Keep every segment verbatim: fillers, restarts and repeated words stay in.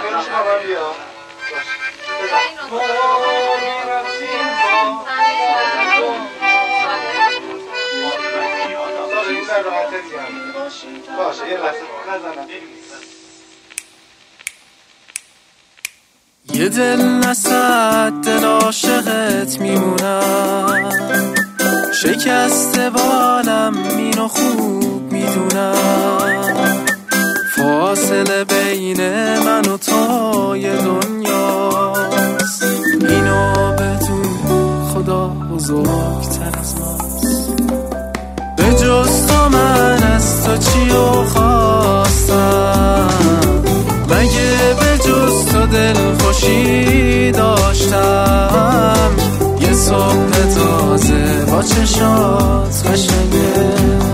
باشه یه لحظه نزنم. یه دل نصد دل عاشقت میمونم، شکسته بالم اینو خوب میدونم، فاصله بین من و تو یه دنیاست، اینو بدون خدا بزرگتر از ماست. به جز تو من از تو چیو خواستم، مگه به جز تو دل خوشی داشتم، یه صبح تازه با چشات قشنگه،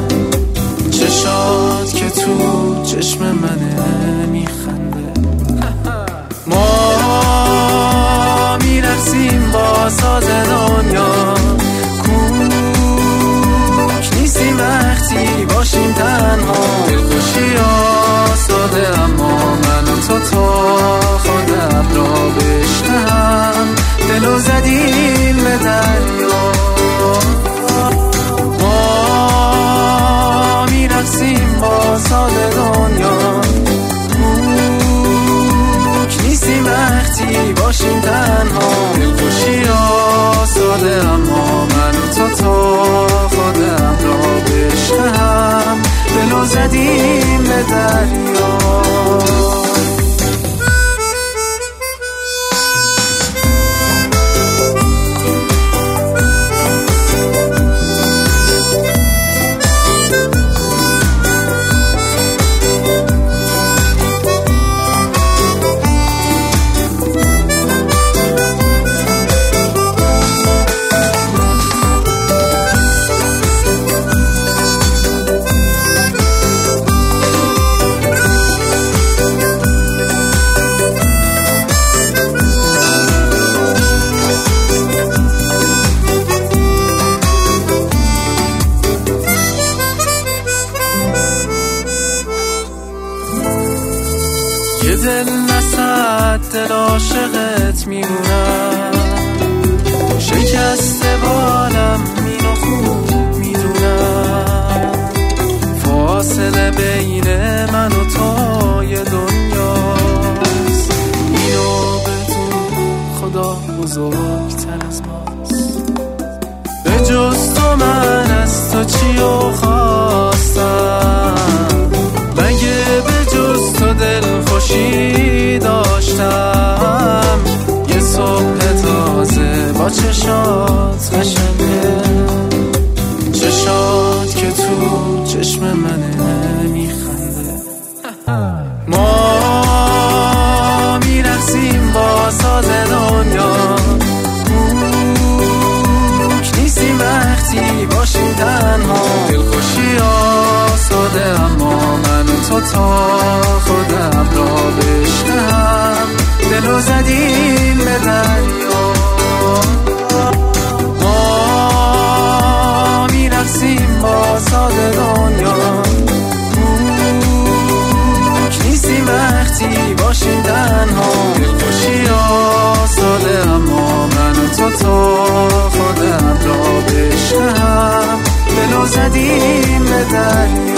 چشات که تو چشم منه میخنده. ما میرقصیم با ساز دنیا، کوک نیستیم وقتی باشیم تنها، دلخوشی آساده اما من و تو تا خودم را بشنهم، دلو زدیم به دریا. ما میرقصیم با ساز دنیا، کوک نیستیم وقتی باشیم تنها، دلخوشی آساده اما من و تو تا خودم را بشنهم، دلو زدیم به دریا. یه دل نصد دل عاشقت میمونم، شکسته بالم اینو خوب میدونم، فاصله بین من و تو یه دنیاست، اینو بدون خدا بزرگتر از ماست. به جز تو من از تو چیو خواستم، مگه به جز تو دل خوشی داشتم، یه صبح تازه با چشات قشنگه، چشات که تو چشم منه میخنده. ما میرقصیم با ساز دنیا، کوک نیستیم وقتی باشیم تنها، دلخوشی آساده اما من و تو تا خودم را بشنهم، دلو زدیم به دریا. ما میرقصیم با ساز دنیا، کوک نیستیم وقتی باشیم تنها، دلخوشی آساده اما من و تو تا خودم را بشنهم، دلو زدیم به دریا.